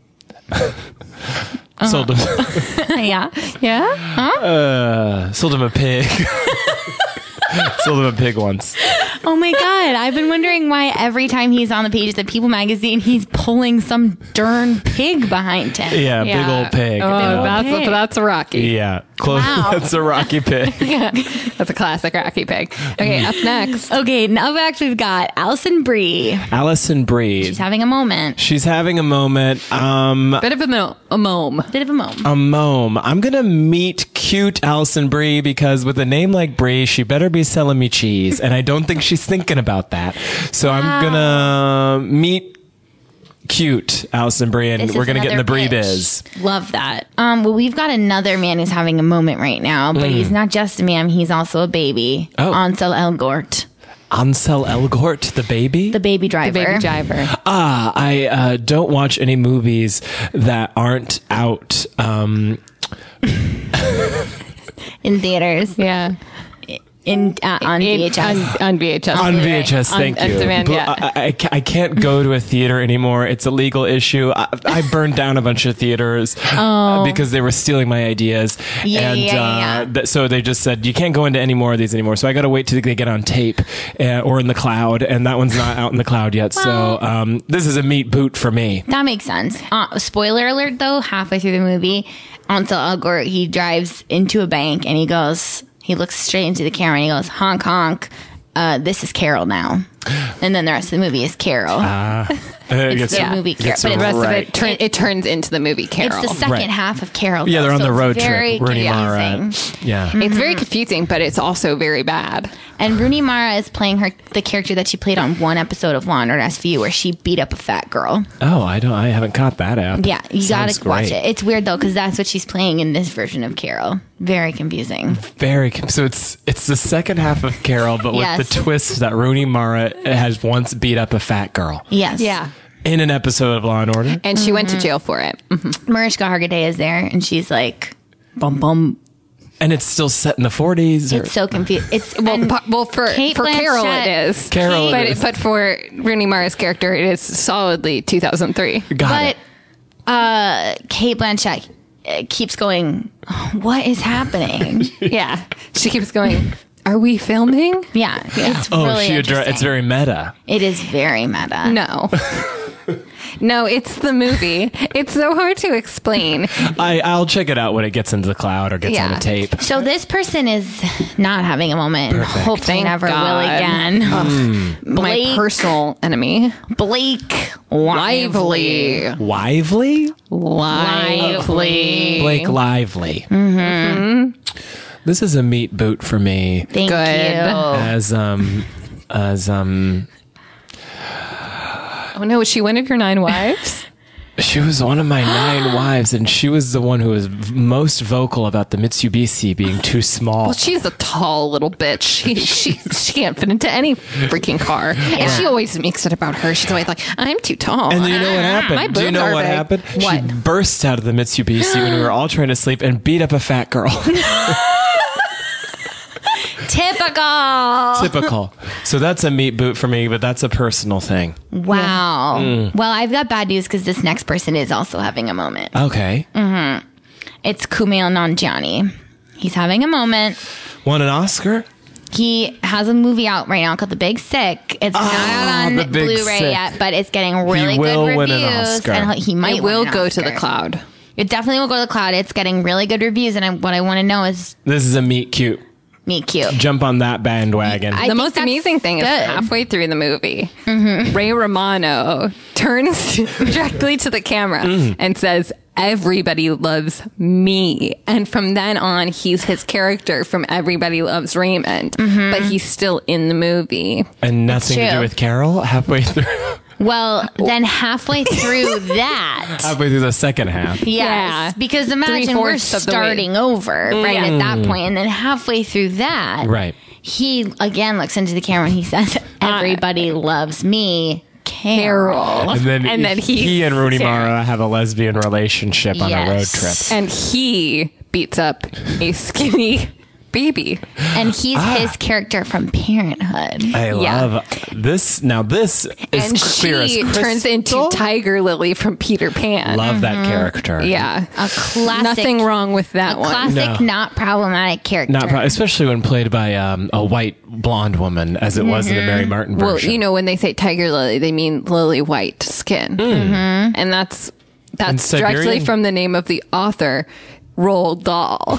sold him, yeah. Yeah? uh, sold him a pig. Sold him a pig once. Oh my God. I've been wondering why every time he's on the pages of People magazine, he's pulling some darn pig behind him. Yeah, big old pig. Oh, Uh, that's, pig. that's a Rocky. yeah. Close. Wow. That's a Rocky pig. That's a classic Rocky pig. Okay, up next. Okay, now next we've got Alison Brie. Allison Brie. She's having a moment. She's having a moment. Um, Bit of a, mo- a mome. Bit of a moment. a mome. I'm gonna meet cute Allison Brie because with a name like Brie, she better be selling me cheese, and I don't think she's thinking about that. So I'm gonna meet cute Allison Brie, and This we're is gonna get in the another Brie pitch. biz. Love that. Um, well, we've got another man who's having a moment right now, but he's not just a man; he's also a baby. Oh. Ansel Elgort, Ansel Elgort, the baby. the baby driver. Baby driver. ah, I uh, don't watch any movies that aren't out. Um, in theaters, Yeah. in uh, on V H S. On, on V H S. On V H S, On- thank on you. demand, But yeah. I, I, ca- I can't go to a theater anymore. It's a legal issue. I, I burned down a bunch of theaters uh, because they were stealing my ideas. Oh. Yeah, and yeah, uh, yeah. th- so they just said, you can't go into any more of these anymore. So I got to wait till they get on tape uh, or in the cloud. And that one's not out in the cloud yet. so um, this is a meat boot for me. That makes sense. Uh, spoiler alert, though, halfway through the movie, Ansel Elgort, he drives into a bank and he goes, he looks straight into the camera and he goes, honk, honk. Uh, this is Carol now. And And then the rest of the movie is Carol. Uh, it's the movie Carol. gets But it it's The rest right. of it, turn, it turns into the movie Carol. It's the second Right. half of Carol. Yeah, though, they're on so the it's road very trip. Rooney Mara. confusing. Yeah. It's very confusing, but it's also very bad. And Rooney Mara is playing her the character that she played on one episode of Law and Order S V U, where she beat up a fat girl. Oh, I don't. I haven't caught that app. Yeah, you Sounds gotta watch great. it. It's weird though because that's what she's playing in this version of Carol. Very confusing. Very. com- So it's it's the second half of Carol, but with Yes. the twist that Rooney Mara has once beat up a fat girl Yes. in an episode of Law and Order. And she went to jail for it. Mariska Hargitay is there, and she's like, "Bum bum." And it's still set in the forties. Or, It's so confused. It's Well, and po- well for, Kate for Carol Blanchett- it is. Carol it but, is. but for Rooney Mara's character, it is solidly two thousand three. got but it. uh, Kate Blanchett uh, keeps going. What is happening? Yeah. She keeps going, are we filming? yeah, it's Oh, really she addre- interesting. it's very meta. It is very meta. No. No, it's the movie. It's so hard to explain. I I'll check it out when it gets into the cloud or gets Yeah. on the tape. So this person is not having a moment. and Perfect. Hopefully Thank never will God. again. My Blake, personal enemy. Blake Lively. Lively. Lively? Lively. Blake Lively. Mm-hmm. This is a meat boot for me. Thank Good. you. As um as um Oh no, was she one of your nine wives? she was one of my nine wives, and she was the one who was v- most vocal about the Mitsubishi being too small. Well, she's a tall little bitch. She she she can't fit into any freaking car, and she always makes it about her. She's always like, "I'm too tall." And you know what My happened? Do you boobs know are what big. happened? She What? burst out of the Mitsubishi when we were all trying to sleep and beat up a fat girl. Typical. Typical. So that's a meat boot for me, but that's a personal thing. Wow. Mm. Well, I've got bad news because this next person is also having a moment. Okay. It's Kumail Nanjiani. He's having a moment. Won an Oscar? He has a movie out right now called The Big Sick. It's not out on The Big Blu-ray Sick. yet, but it's getting really will good win reviews. an Oscar. And he might It will win an go to the Oscar. cloud. It definitely will go to the cloud. It's getting really good reviews, and I, what I want to know is This is a meat cute. me cute. Jump on that bandwagon. I the think most that's amazing thing is good. halfway through the movie, Ray Romano turns directly to the camera and says, "Everybody loves me." And from then on, he's his character from Everybody Loves Raymond, but he's still in the movie. and nothing to do true. with Carol halfway through. Well, then halfway through that, halfway through the second half. yes, Yeah. because imagine we're Three-fourths of the way. starting over right at that point, and then halfway through that, Right. he again looks into the camera and he says, "Everybody loves me, Carol." And then, And then he, he's and Rooney Sarah. Mara have a lesbian relationship on a road Yes. trip. And he beats up a skinny baby. And he's his character from Parenthood. I Yeah. love this. Now this is And clear she as turns into crystal. Tiger Lily from Peter Pan. Love that character. Yeah. A classic. Nothing wrong with that a one. classic, No. not problematic character. Not pro- especially when played by um, a white blonde woman, as it was in the Mary Martin version. Well, you know, when they say tiger lily, they mean lily white skin. Mm-hmm. And that's that's And directly Siberian? from the name of the author, Roald Dahl.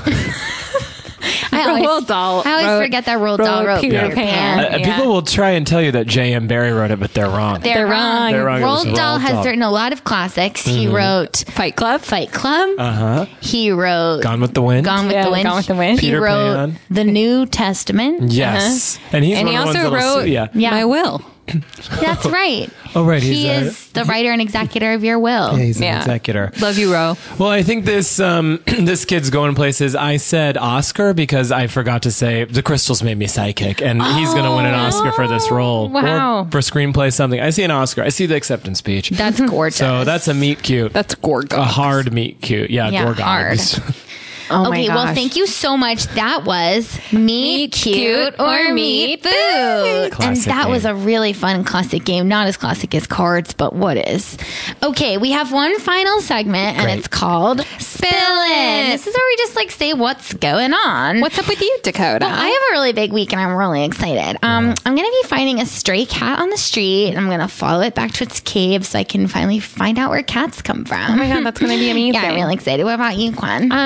I always, Roald Dahl I always wrote- forget that Roald Dahl wrote wrote Peter Peter, Pan. Pan. Uh, Yeah. People will try and tell you that J M. Barrie wrote it, but they're wrong. They're, They're wrong. wrong. They're wrong. It was Roald Dahl Roald has Dahl. written a lot of classics. He wrote Fight Club. Fight Club. Uh huh. He wrote Gone with the Wind. Gone with Yeah, the Wind. Gone with the Wind. He Peter wrote Pan. the New Testament. Yes, and he's And one he of the also ones that'll wrote sue ya. Yeah. My Will. That's right. Oh, right. He He's, uh, is the writer and executor of your will. Yeah, he's an Yeah. executor. Love you, Ro. Well, I think this um, this kid's going places. I said Oscar because I forgot to say the Crystals made me psychic, and he's going to win an Oscar for this role. Wow. Or for screenplay, something. I see an Oscar. I see the acceptance speech. That's gorgeous. So that's a meet cute. That's Gorgon. a hard meet cute. Yeah, Yeah, Gorgon. hard. Oh Okay, well, thank you so much. That was Meet Cute or Meet Boot. And Classic that was game. a really fun classic game. Not as classic as cards, but what is? Okay, we have one final segment, and Great. it's called Spillin'. This is where we just like say what's going on. What's up with you, Dakota? Well, I have a really big week and I'm really excited. Um, I'm going to be finding a stray cat on the street and I'm going to follow it back to its cave so I can finally find out where cats come from. Oh my God, that's going to be amazing. Yeah, I'm really excited. What about you, Quan? Um, I'm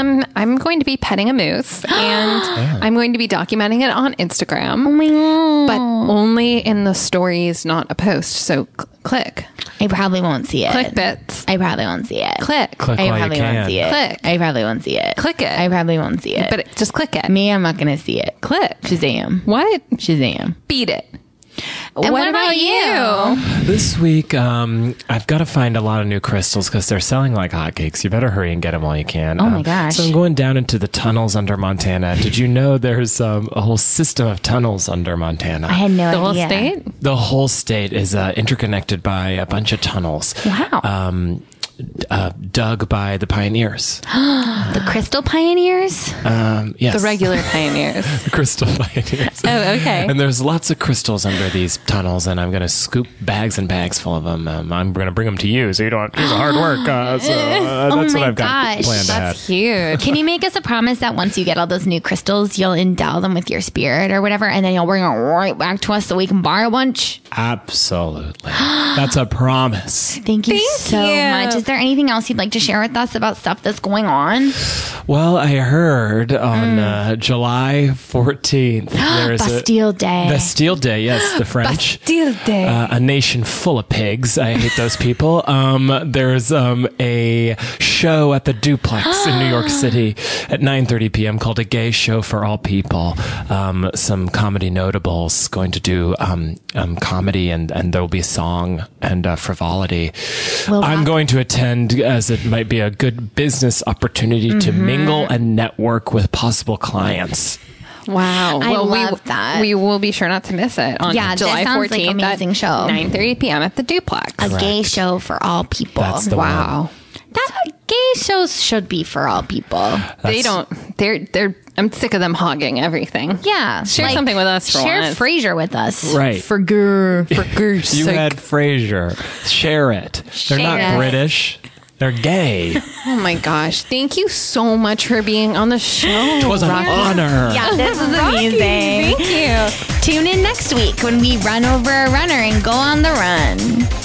I'm going to be petting a moose, and I'm going to be documenting it on Instagram. Oh my God. But only in the stories, not a post. So cl- click. I probably won't see it. Click bits. I probably won't see it. Click. Click I while you probably can. won't see it. Click. I probably won't see it. Click it. I probably won't see it. But it, just click it. Me, I'm not going to see it. Click. Shazam. What? Shazam. Beat it. And what about you? This week, um, I've got to find a lot of new crystals because they're selling like hotcakes. You better hurry and get them while you can. Oh my Um, gosh. So I'm going down into the tunnels under Montana. Did you know there's um, a whole system of tunnels under Montana? I had no The whole idea. state? The whole state is uh, interconnected by a bunch of tunnels. Wow. Um, uh, dug by the pioneers. The Crystal Pioneers? Um, yes. The regular pioneers. The crystal pioneers. Oh, okay. And there's lots of crystals under these tunnels, and I'm going to scoop bags and bags full of them. Um, I'm going to bring them to you, so you don't have to do the hard work. Uh, so uh, Oh that's my what I've got gosh, planned ahead. That's huge. Can you make us a promise that once you get all those new crystals, you'll endow them with your spirit or whatever, and then you'll bring it right back to us so we can borrow a bunch? Absolutely. That's a promise. Thank you Thank so you. much. Is there anything else you'd like to share with us about stuff that's going on? Well, I heard on uh, July fourteenth, there's Bastille a Day. Bastille Day, yes, the French. Bastille Day. Uh, a nation full of pigs. I hate those people. Um, there's um, a show at the Duplex in New York City at nine thirty p.m. called A Gay Show for All People. Um, some comedy notables going to do um, um, comedy, and, and there'll be song and uh, frivolity. Well, I'm that- going to attend as it might be a good business opportunity to Mm-hmm. mingle and network with possible clients. Wow. I we, love that. We will be sure not to miss it on Yeah, that July sounds like fourteenth amazing at show. nine thirty p.m. at the Duplex. A gay show for all people. That's the Wow. one. That gay shows should be for all people. They don't. They're. They're. I'm sick of them hogging everything. Yeah. Share something with us for Share once. Frasier with us. Right. For grr. For goose You sake. had Frasier. Share it. They're not Share it. British. They're gay. Oh my gosh! Thank you so much for being on the show. It was an honor. Yeah, this is amazing. Thank you. Tune in next week when we run over a runner and go on the run.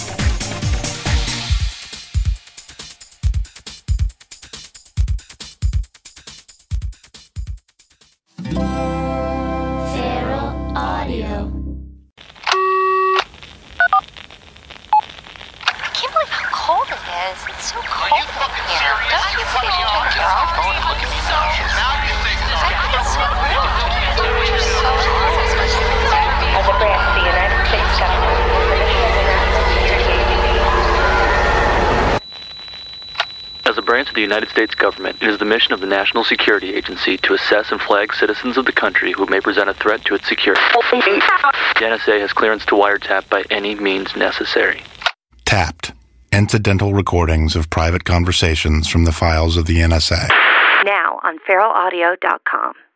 Feral Audio. I can't believe how cold it is. It's so cold in here. Don't you think you turn it off? I think it's so As a branch of the United States government, As a branch of the United States government, it is the mission of the National Security Agency to assess and flag citizens of the country who may present a threat to its security. The N S A has clearance to wiretap by any means necessary. Tapped. Incidental recordings of private conversations from the files of the N S A. now on feral audio dot com.